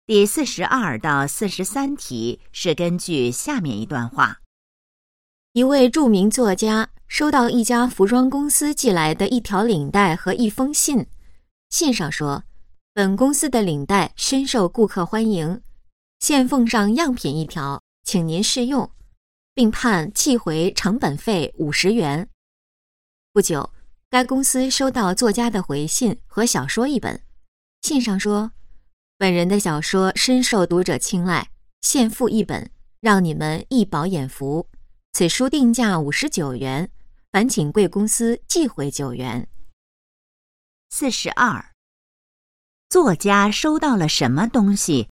第42到43题是根据下面一段话。 一位著名作家收到一家服装公司寄来的一条领带和一封信，信上说，本公司的领带深受顾客欢迎，现奉上样品一条，请您试用，并判寄回成本费50元。不久，该公司收到作家的回信和小说一本，信上说，本人的小说深受读者青睐，现附一本，让你们一饱眼福。此书定价59元，烦请贵公司寄回9元。 42. 作家收到了什么东西